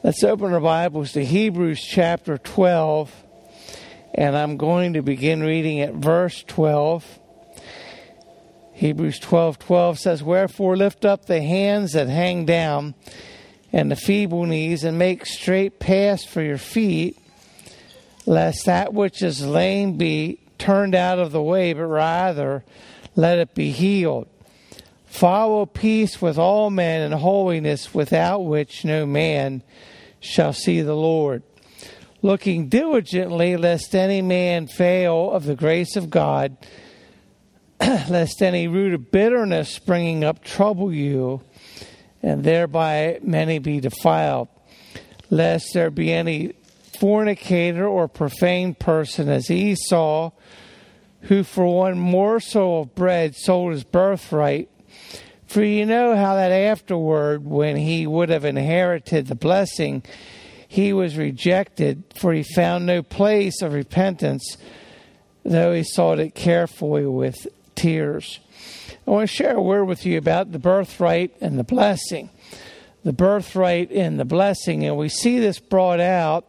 Let's open our Bibles to Hebrews chapter 12, and I'm going to begin reading at verse 12. Hebrews 12:12 says, "Wherefore lift up the hands that hang down, and the feeble knees, and make straight paths for your feet, lest that which is lame be turned out of the way, but rather let it be healed. Follow peace with all men and holiness, without which no man shall see the Lord. Looking diligently, lest any man fail of the grace of God, lest any root of bitterness springing up trouble you, and thereby many be defiled. Lest there be any fornicator or profane person as Esau, who for one morsel of bread sold his birthright. For you know how that afterward, when he would have inherited the blessing, he was rejected, for he found no place of repentance, though he sought it carefully with tears." I want to share a word with you about the birthright and the blessing. The birthright and the blessing, and we see this brought out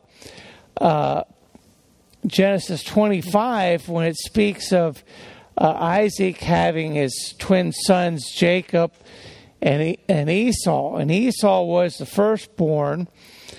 Genesis 25 when it speaks of Isaac having his twin sons Jacob and Esau. And Esau was the firstborn,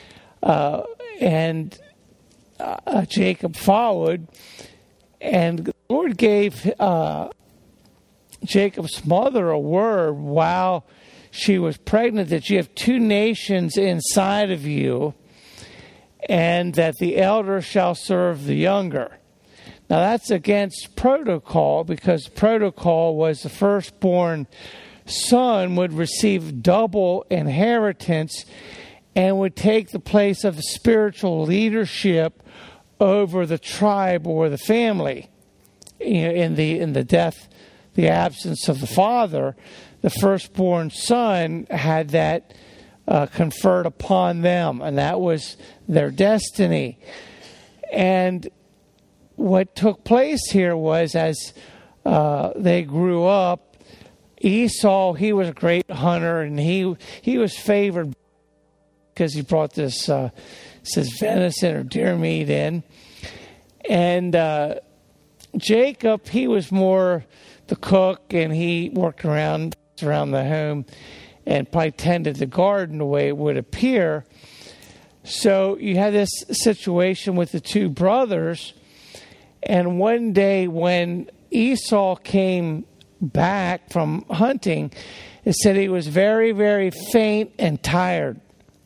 and Jacob followed. And the Lord gave Jacob's mother a word while she was pregnant, that you have two nations inside of you, and that the elder shall serve the younger. Now that's against protocol, because protocol was the firstborn son would receive double inheritance and would take the place of the spiritual leadership over the tribe or the family. In the death, the absence of the father, the firstborn son had that conferred upon them, and that was their destiny. And what took place here was, as they grew up, Esau, he was a great hunter, and he was favored because he brought this says venison or deer meat in. And Jacob, he was more the cook, and he worked around the home and probably tended the garden the way it would appear. So you had this situation with the two brothers. And one day when Esau came back from hunting, it said he was very, very faint and tired.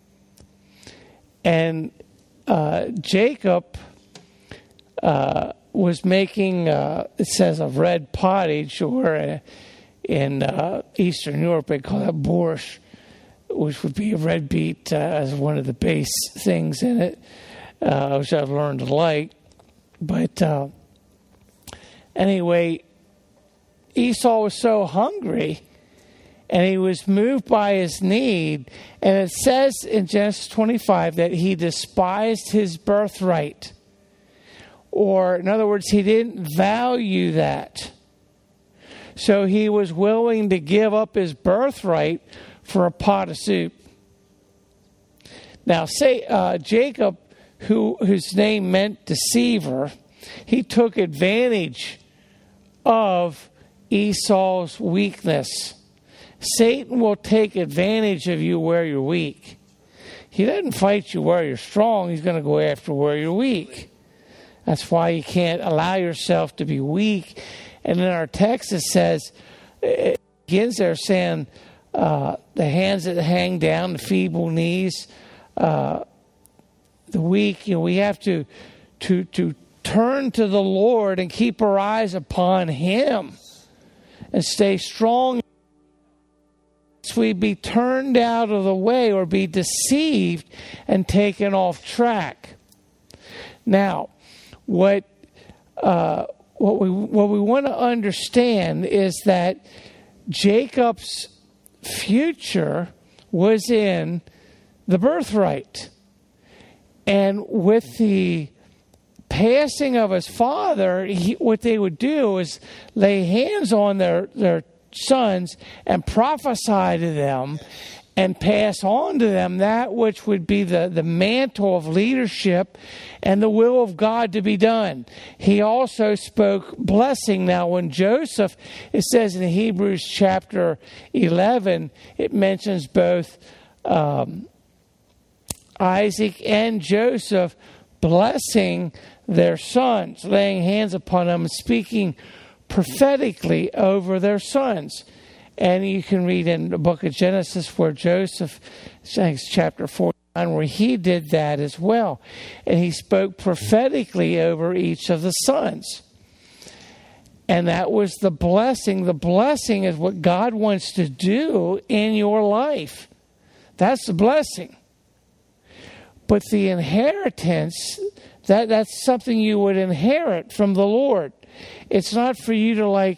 And Jacob was making, it says, a red pottage, or in Eastern Europe they call that borscht, which would be a red beet as one of the base things in it, which I've learned to like. But anyway, Esau was so hungry, and he was moved by his need. And it says in Genesis 25 that he despised his birthright. Or, in other words, he didn't value that. So he was willing to give up his birthright for a pot of soup. Now, say Jacob, whose name meant deceiver, he took advantage of Esau's weakness. Satan will take advantage of you where you're weak. He doesn't fight you where you're strong. He's going to go after where you're weak. That's why you can't allow yourself to be weak. And in our text it says, it begins there saying, the hands that hang down, the feeble knees, the weak. We have to turn to the Lord and keep our eyes upon Him and stay strong. So we be turned out of the way or be deceived and taken off track. Now, what we want to understand is that Jacob's future was in the birthright. And with the passing of his father, what they would do is lay hands on their sons and prophesy to them and pass on to them that which would be the mantle of leadership and the will of God to be done. He also spoke blessing. Now, when Joseph, it says in Hebrews chapter 11, it mentions both Isaac and Joseph blessing their sons, laying hands upon them, speaking prophetically over their sons. And you can read in the book of Genesis where Joseph, I think it's chapter 49, where he did that as well. And he spoke prophetically over each of the sons. And that was the blessing. The blessing is what God wants to do in your life. That's the blessing. But the inheritance, that's something you would inherit from the Lord. It's not for you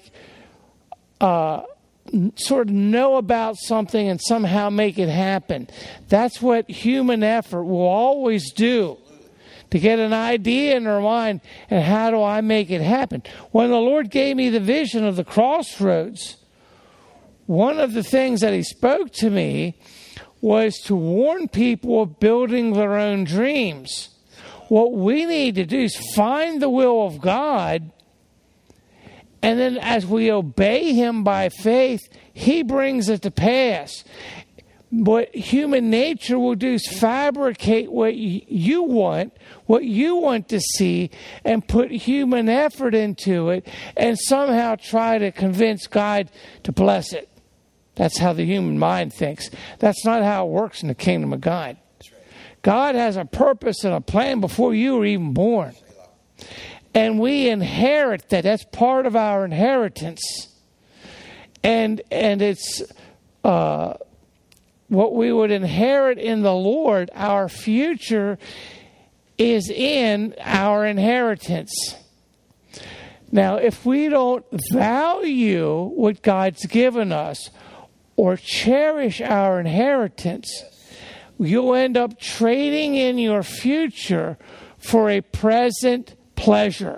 to sort of know about something and somehow make it happen. That's what human effort will always do, to get an idea in their mind, and how do I make it happen? When the Lord gave me the vision of the crossroads, one of the things that he spoke to me was to warn people of building their own dreams. What we need to do is find the will of God, and then as we obey him by faith, he brings it to pass. What human nature will do is fabricate what you want to see, and put human effort into it, and somehow try to convince God to bless it. That's how the human mind thinks. That's not how it works in the kingdom of God. God has a purpose and a plan before you were even born. And we inherit that. That's part of our inheritance. And it's what we would inherit in the Lord. Our future is in our inheritance. Now, if we don't value what God's given us or cherish our inheritance, you'll end up trading in your future for a present pleasure.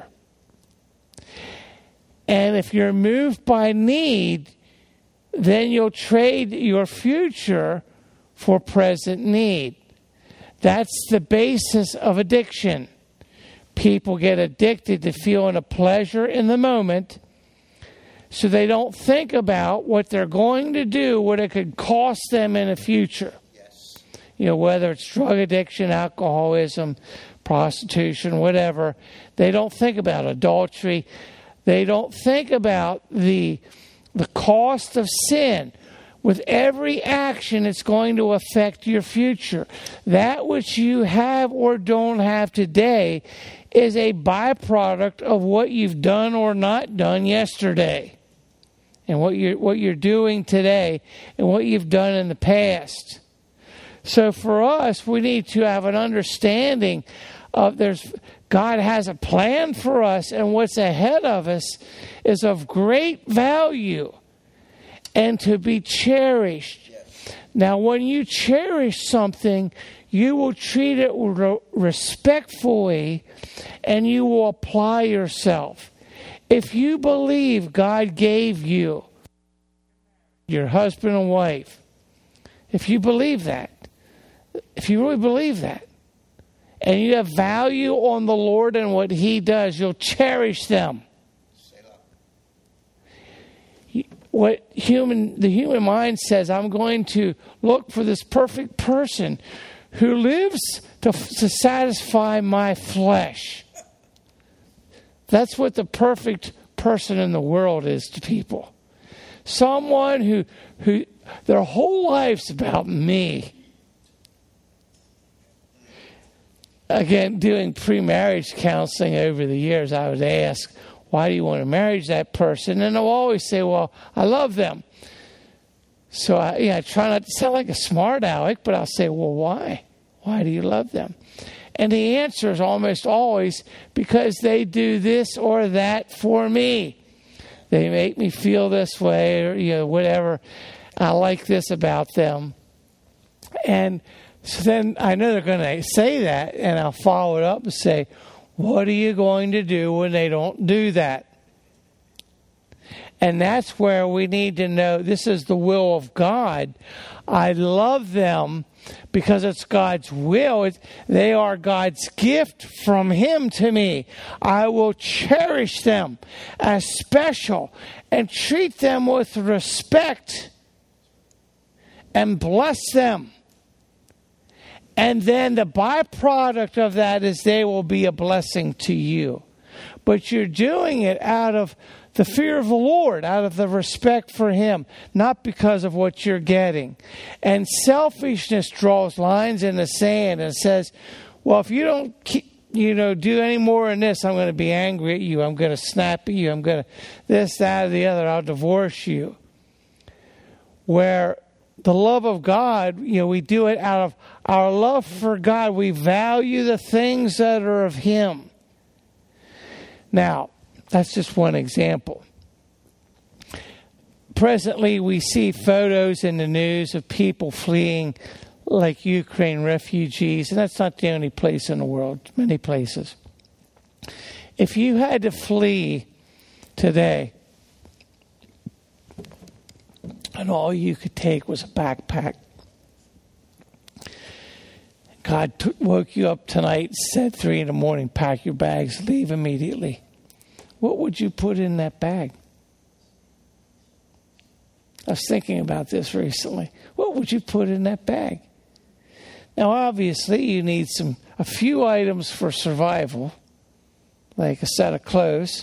And if you're moved by need, then you'll trade your future for present need. That's the basis of addiction. People get addicted to feeling a pleasure in the moment, so they don't think about what they're going to do, what it could cost them in the future. Yes. Whether it's drug addiction, alcoholism, prostitution, whatever. They don't think about adultery. They don't think about the cost of sin. With every action, it's going to affect your future. That which you have or don't have today is a byproduct of what you've done or not done yesterday, and what you're doing today, and what you've done in the past. So for us, we need to have an understanding of God has a plan for us, and what's ahead of us is of great value and to be cherished. Yes. Now, when you cherish something, you will treat it respectfully, and you will apply yourself. If you believe God gave you your husband and wife, if you believe that, if you really believe that, and you have value on the Lord and what he does, you'll cherish them. What the human mind says, I'm going to look for this perfect person who lives to satisfy my flesh. That's what the perfect person in the world is to people. Someone who their whole life's about me. Again, doing pre-marriage counseling over the years, I would ask, why do you want to marry that person? And they'll always say, well, I love them. So I try not to sound like a smart aleck, but I'll say, well, why? Why do you love them? And the answer is almost always because they do this or that for me. They make me feel this way, or whatever. I like this about them. And so then I know they're going to say that, and I'll follow it up and say, what are you going to do when they don't do that? And that's where we need to know this is the will of God. I love them because it's God's will. They are God's gift from Him to me. I will cherish them as special and treat them with respect and bless them. And then the byproduct of that is they will be a blessing to you. But you're doing it out of the fear of the Lord, out of the respect for Him, not because of what you're getting. And selfishness draws lines in the sand and says, well, if you don't do any more in this, I'm going to be angry at you. I'm going to snap at you. I'm going to this, that, or the other. I'll divorce you. Where the love of God, we do it out of our love for God. We value the things that are of Him. Now, that's just one example. Presently, we see photos in the news of people fleeing like Ukraine refugees, and that's not the only place in the world, many places. If you had to flee today, and all you could take was a backpack, God woke you up tonight, said 3 a.m, pack your bags, leave immediately. What would you put in that bag? I was thinking about this recently. What would you put in that bag? Now, obviously, you need a few items for survival, like a set of clothes.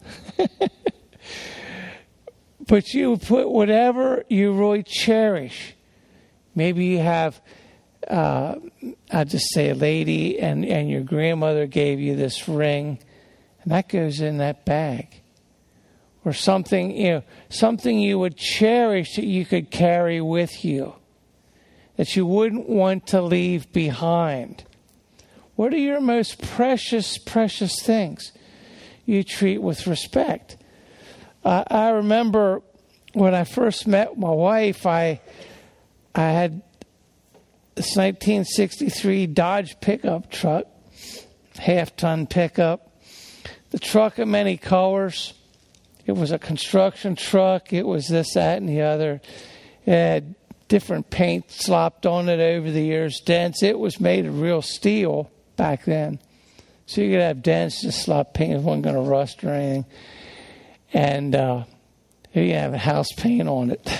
But you put whatever you really cherish. Maybe you have, I'll just say a lady and your grandmother gave you this ring, and that goes in that bag. Or something, something you would cherish that you could carry with you, that you wouldn't want to leave behind. What are your most precious, precious things you treat with respect? I remember when I first met my wife, I had this 1963 Dodge pickup truck, half-ton pickup. The truck of many colors. It was a construction truck. It was this, that, and the other. It had different paint slopped on it over the years, dents. It was made of real steel back then. So you could have dents, just slop paint. It wasn't going to rust or anything. And you have a house paint on it.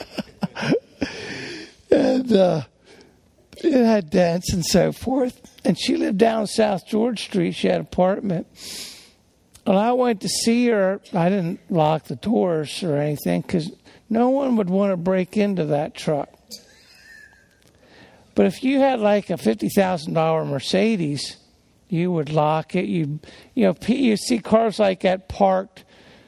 And it had dents and so forth. And she lived down South George Street. She had an apartment. And I went to see her. I didn't lock the doors or anything because no one would want to break into that truck. But if you had like a $50,000 Mercedes, you would lock it. You see cars like that parked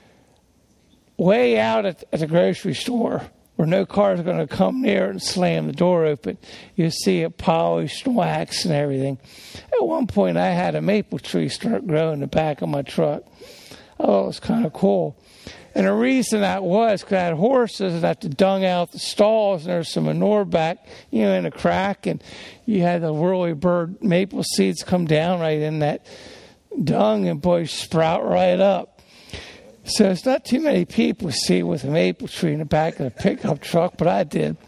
way out at the grocery store where no car is going to come near it and slam the door open. You see it polished, waxed, and everything. At one point, I had a maple tree start growing in the back of my truck. Oh, it was kind of cool. And the reason that was because I had horses and I had to dung out the stalls, and there was some manure back, in a crack, and you had the whirly bird maple seeds come down right in that dung and boy sprout right up. So it's not too many people see with a maple tree in the back of a pickup truck, but I did.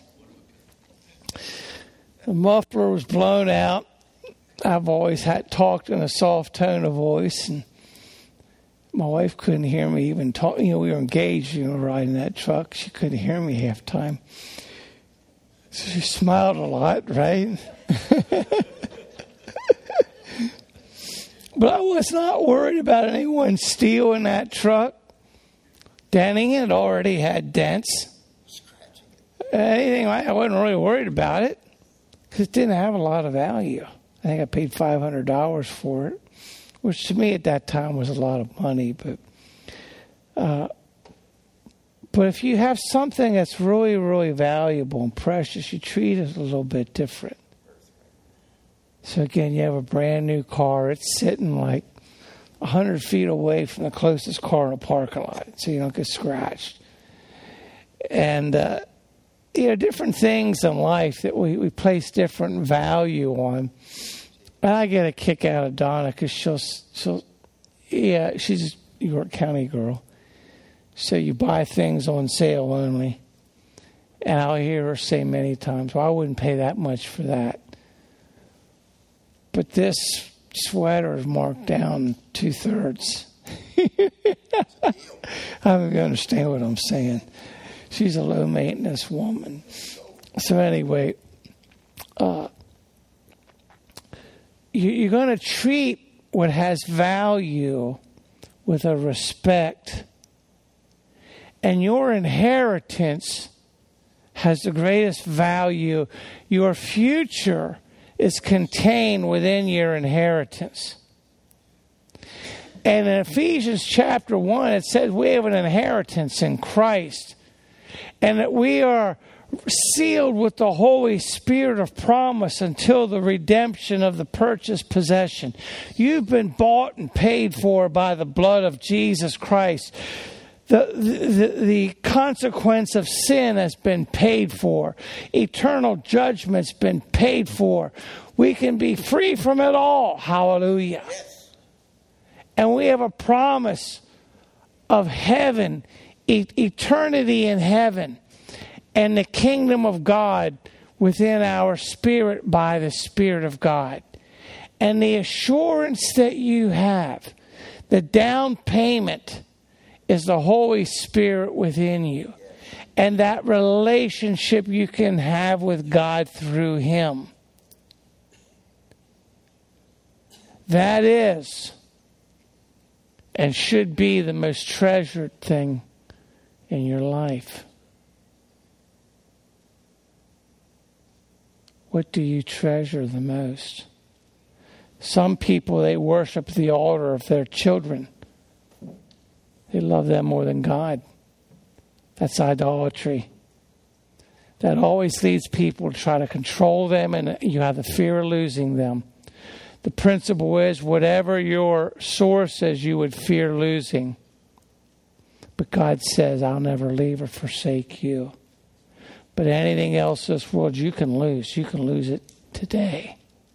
The muffler was blown out. I've always talked in a soft tone of voice, and my wife couldn't hear me even talk. We were engaged, riding that truck. She couldn't hear me half the time. So she smiled a lot, right? But I was not worried about anyone stealing that truck. Denting it already had dents. I wasn't really worried about it because it didn't have a lot of value. I think I paid $500 for it, which to me at that time was a lot of money. But if you have something that's really, really valuable and precious, you treat it a little bit different. So again, you have a brand new car. It's sitting like 100 feet away from the closest car in a parking lot, so you don't get scratched. And different things in life that we place different value on. And I get a kick out of Donna because she's a York County girl. So you buy things on sale only. And I'll hear her say many times, well, I wouldn't pay that much for that. But this sweater is marked down 2/3. I don't even understand what I'm saying. She's a low maintenance woman. So anyway, you're going to treat what has value with a respect. And your inheritance has the greatest value. Your future is contained within your inheritance. And in Ephesians chapter 1, it says we have an inheritance in Christ. And that we are sealed with the Holy Spirit of promise until the redemption of the purchased possession. You've been bought and paid for by the blood of Jesus Christ. The consequence of sin has been paid for. Eternal judgment's been paid for. We can be free from it all. Hallelujah. Yes. And we have a promise of heaven, eternity in heaven, and the kingdom of God within our spirit by the Spirit of God. And the assurance that you have, the down payment, is the Holy Spirit within you. And that relationship you can have with God through Him. That is and should be the most treasured thing in your life. What do you treasure the most? Some people, they worship the altar of their children. They love them more than God. That's idolatry. That always leads people to try to control them, and you have the fear of losing them. The principle is whatever your source is, you would fear losing. But God says, I'll never leave or forsake you. But anything else in this world you can lose. You can lose it today.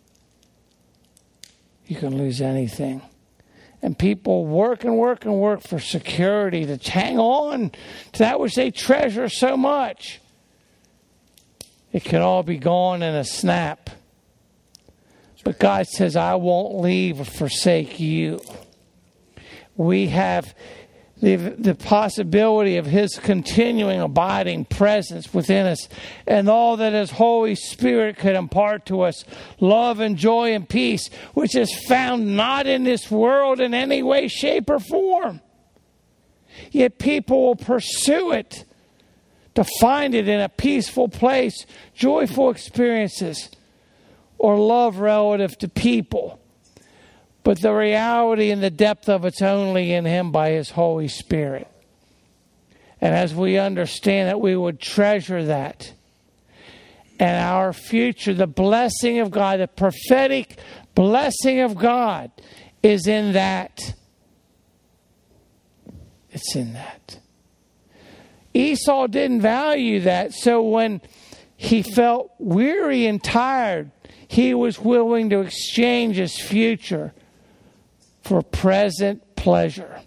You can lose anything. And people work and work and work for security to hang on to that which they treasure so much. It can all be gone in a snap. But God says, I won't leave or forsake you. We have the possibility of His continuing abiding presence within us, and all that His Holy Spirit could impart to us, love and joy and peace, which is found not in this world in any way, shape, or form. Yet people will pursue it to find it in a peaceful place, joyful experiences, or love relative to people. But the reality and the depth of it's only in Him by His Holy Spirit. And as we understand that, we would treasure that. And our future, the blessing of God, the prophetic blessing of God is in that. It's in that. Esau didn't value that. So when he felt weary and tired, he was willing to exchange his future for present pleasure.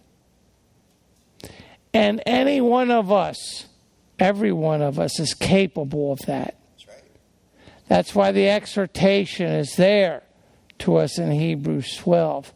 And any one of us, every one of us is capable of that. That's right. That's why the exhortation is there to us in Hebrews 12.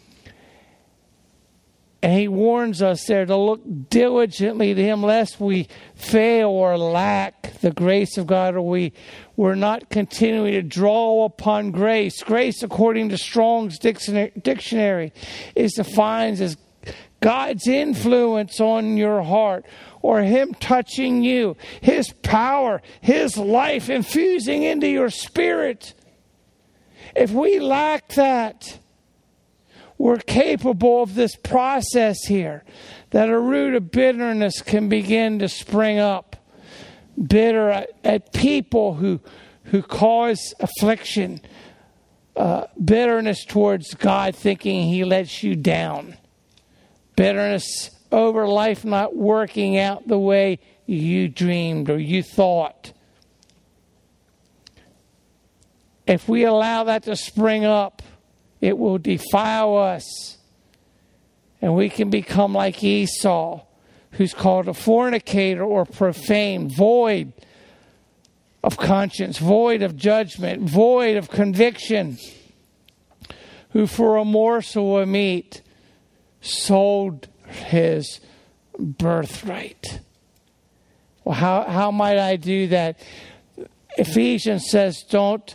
And he warns us there to look diligently to Him lest we fail or lack the grace of God, or we're not continuing to draw upon grace. Grace, according to Strong's dictionary, is defined as God's influence on your heart, or Him touching you, His power, His life infusing into your spirit. If we lack that, we're capable of this process here, that a root of bitterness can begin to spring up. Bitter at people who cause affliction. Bitterness towards God, thinking He lets you down. Bitterness over life not working out the way you dreamed or you thought. If we allow that to spring up, it will defile us. And we can become like Esau, who's called a fornicator or profane, void of conscience, void of judgment, void of conviction, who for a morsel of meat sold his birthright. Well, how might I do that? Ephesians says, don't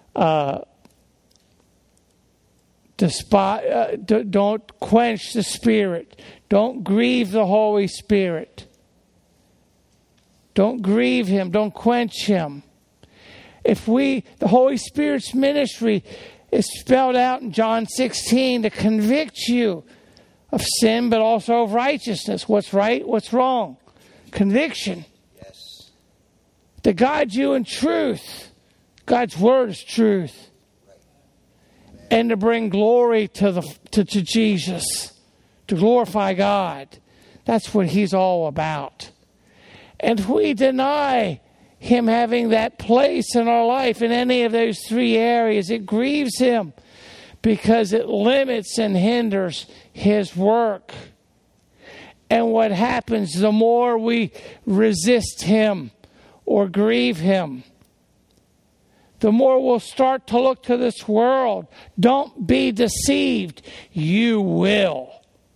don't quench the Spirit. Don't grieve the Holy Spirit. Don't grieve Him. Don't quench Him. The Holy Spirit's ministry is spelled out in John 16 to convict you of sin, but also of righteousness. What's right, what's wrong. Conviction. Yes. To guide you in truth. God's Word is truth. Right. And to bring glory to Jesus. To glorify God. That's what He's all about. And if we deny Him having that place in our life in any of those three areas, it grieves Him because it limits and hinders His work. And what happens, the more we resist Him or grieve Him, the more we'll start to look to this world. Don't be deceived. You will.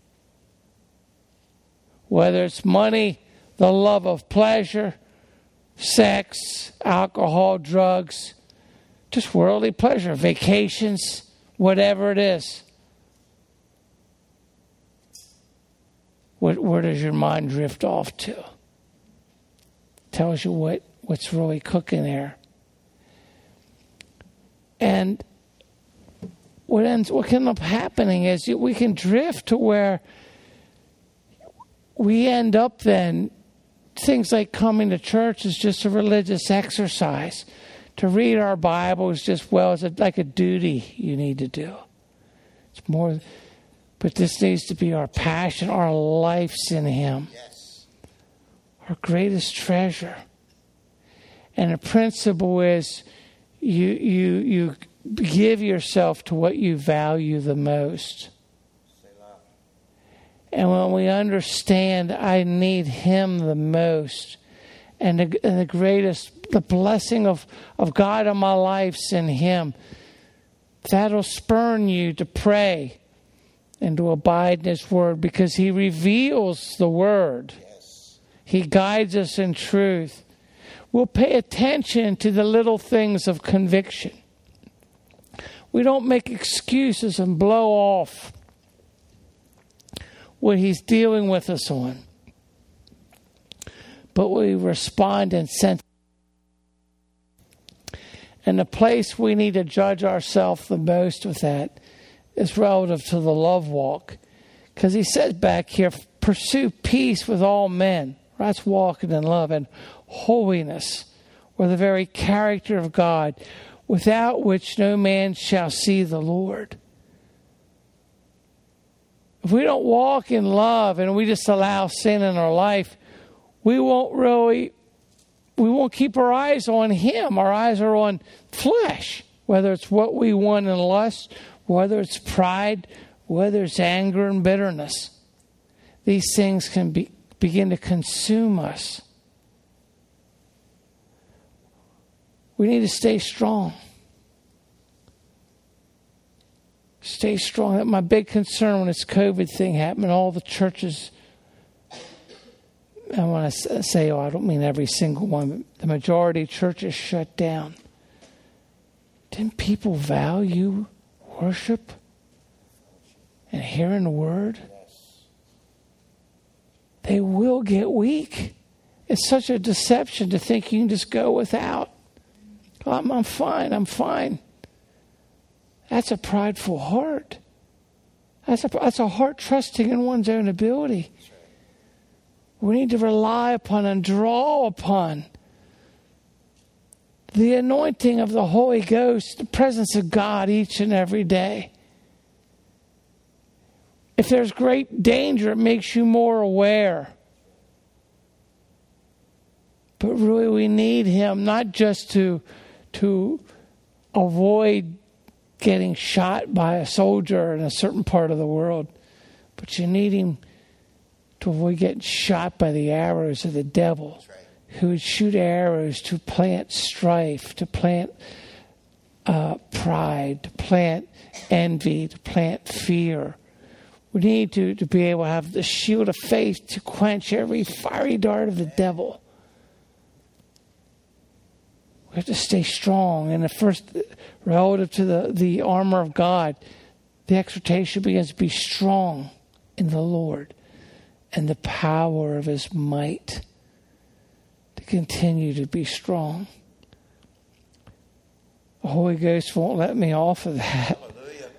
Whether it's money, the love of pleasure, sex, alcohol, drugs, just worldly pleasure, vacations, whatever it is. Where does your mind drift off to? Tells you what's really cooking there. And what can end up happening is we can drift to where we end up then, things like coming to church is just a religious exercise. To read our Bible is just, like a duty you need to do. It's more, but this needs to be our passion. Our life's in Him. Yes. Our greatest treasure. And the principle is you give yourself to what you value the most. And when we understand I need Him the most, and the greatest, the blessing of God in my life's in Him, that'll spurn you to pray and to abide in His Word, because He reveals the Word. Yes. He guides us in truth. We'll pay attention to the little things of conviction. We don't make excuses and blow off what He's dealing with us on. But we respond in sense. And the place we need to judge ourselves the most with that is relative to the love walk. Because He says back here, pursue peace with all men. That's walking in love, and holiness, or the very character of God, without which no man shall see the Lord. If we don't walk in love and we just allow sin in our life, we won't keep our eyes on Him. Our eyes are on flesh, whether it's what we want in lust, whether it's pride, whether it's anger and bitterness. These things can begin to consume us. We need to stay strong. Stay strong. My big concern when this COVID thing happened, all the churches, I want to say, I don't mean every single one, but the majority of churches shut down. Didn't people value worship and hearing the Word? They will get weak. It's such a deception to think you can just go without. I'm fine. That's a prideful heart. That's a heart trusting in one's own ability. We need to rely upon and draw upon the anointing of the Holy Ghost, the presence of God each and every day. If there's great danger, it makes you more aware. But really we need Him not just to avoid getting shot by a soldier in a certain part of the world, but you need Him to avoid getting shot by the arrows of the devil who would shoot arrows to plant strife, to plant pride, to plant envy, to plant fear. We need to be able to have the shield of faith to quench every fiery dart of the devil. We have to stay strong. And the first, relative to the armor of God, the exhortation begins to be strong in the Lord and the power of His might, to continue to be strong. The Holy Ghost won't let me off of that. Hallelujah.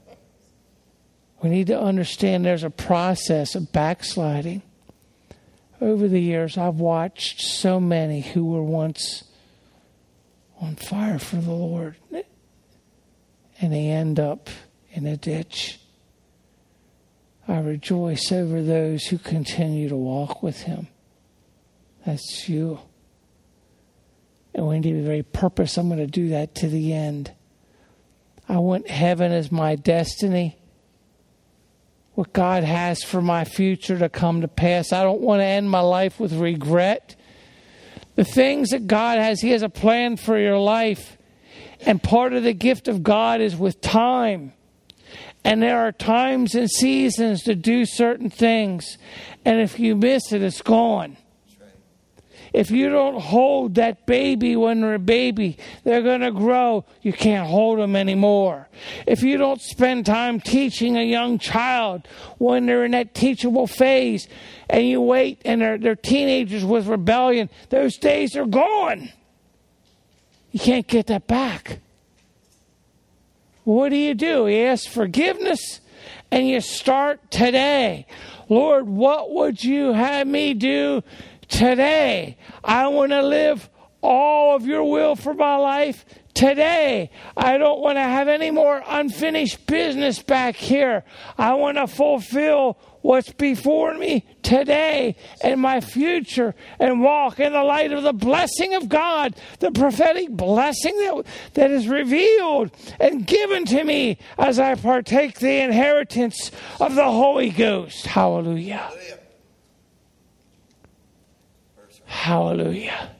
We need to understand there's a process of backsliding. Over the years, I've watched so many who were once on fire for the Lord, and they end up in a ditch. I rejoice over those who continue to walk with Him. That's you. And we need to be very purpose. I'm going to do that to the end. I want heaven as my destiny. What God has for my future to come to pass. I don't want to end my life with regret. The things that God has, He has a plan for your life. And part of the gift of God is with time. And there are times and seasons to do certain things. And if you miss it, it's gone. That's right. If you don't hold that baby when they're a baby, they're going to grow. You can't hold them anymore. If you don't spend time teaching a young child when they're in that teachable phase, and you wait and they're teenagers with rebellion, those days are gone. You can't get that back. What do? You ask forgiveness and you start today. Lord, what would you have me do today? I want to live all of your will for my life today. I don't want to have any more unfinished business back here. I want to fulfill what's before me today and my future, and walk in the light of the blessing of God, the prophetic blessing that is revealed and given to me as I partake the inheritance of the Holy Ghost. Hallelujah. Hallelujah. Hallelujah.